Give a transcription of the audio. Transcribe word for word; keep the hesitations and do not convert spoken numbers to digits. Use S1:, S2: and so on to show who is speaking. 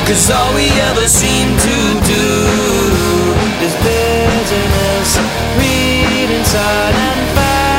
S1: 'cause all we ever seem to do is business, read inside.